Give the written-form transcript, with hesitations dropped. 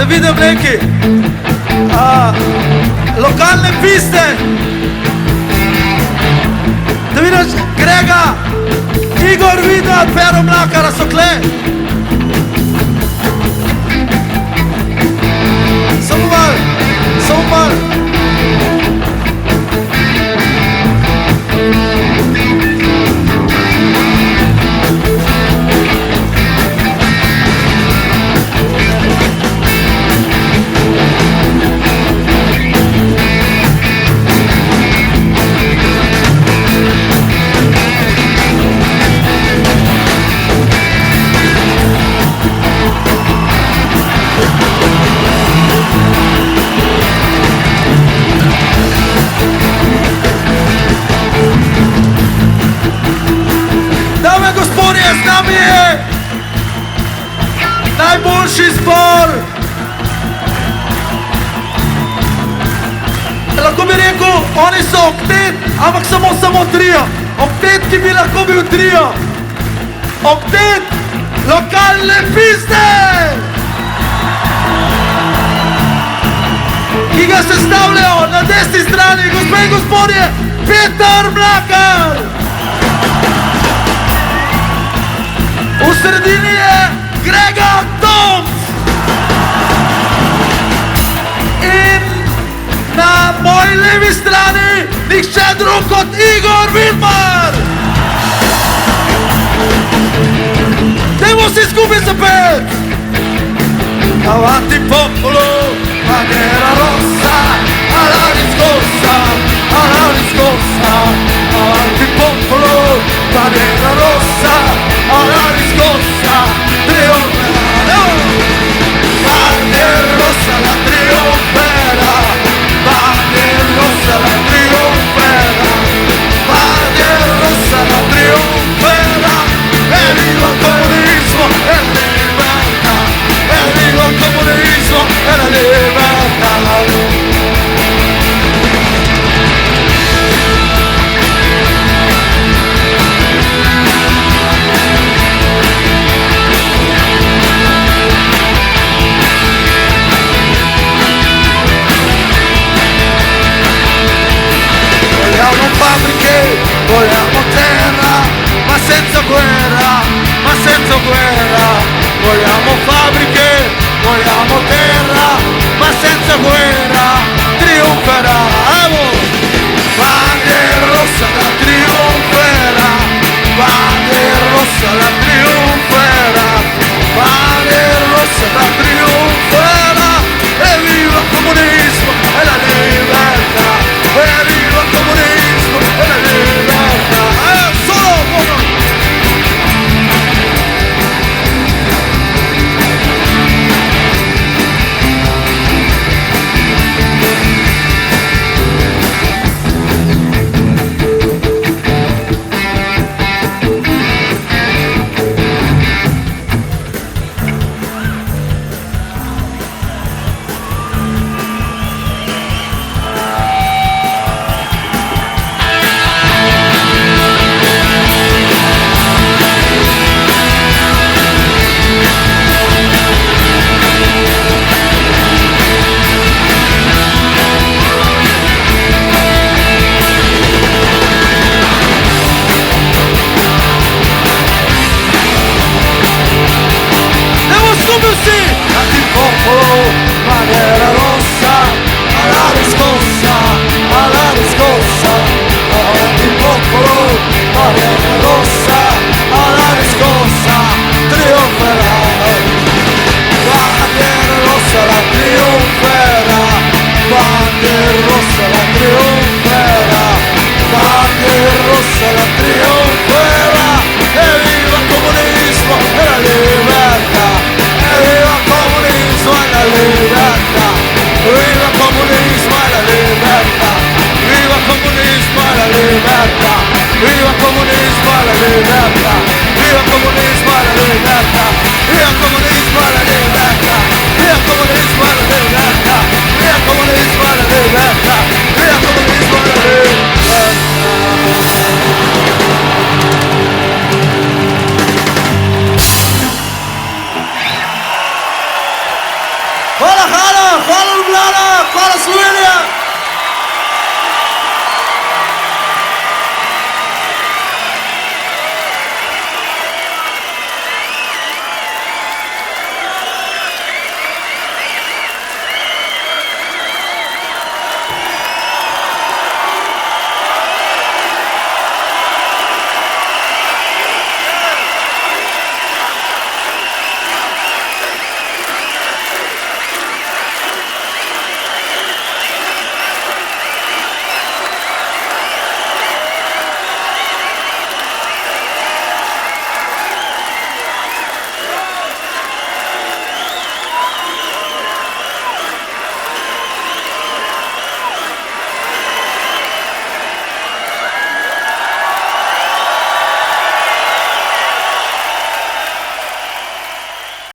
da vidim neki lokalne piste. Da vidiš Grega, Igor Vidmar, Pero Mlakara so kle. Samo malo. Z nami je najboljši zbor. Lahko bi rekel, oni so oktet, ampak samo trio. Oktet, ki bi lahko bil trio. Oktet lokalne piste, ki ga sestavljajo na desni strani, gospe in gospodje, Peter Mlakar. V sredini je Grega Tomc in na moji levi strani nihče drug kot Igor Vidmar. Dajmo si skupaj zapet. Avanti popolo, bandiera rossa, alla riscossa, avanti popolo, bandiera rossa, alla riscossa, trionferà, bandiera rossa la trionferà, bandiera rossa la trionferà, bandiera rossa la trionferà, e viva il comunismo e la libertà, e viva il comunismo e la libertà. Vogliamo terra, ma senza guerra, vogliamo fabbriche, vogliamo terra, ma senza guerra, trionferà, bandiera rossa la trionferà, bandiera rossa la trionferà, bandiera rossa la trionferà, e viva il comunismo e la libertà, e viva il comunismo e la libertà. Bandiera rossa, alla riscossa, avanti popolo, bandiera rossa, alla riscossa, trionferà, bandiera rossa la trionferà, bandiera rossa la trionferà, bandiera rossa la trionferà, e viva il comunismo e la libertà, e viva il comunismo e la libertà, viva il comunismo e la libertà, viva il comunismo e la libertà, viva il comunismo Wallace Williams!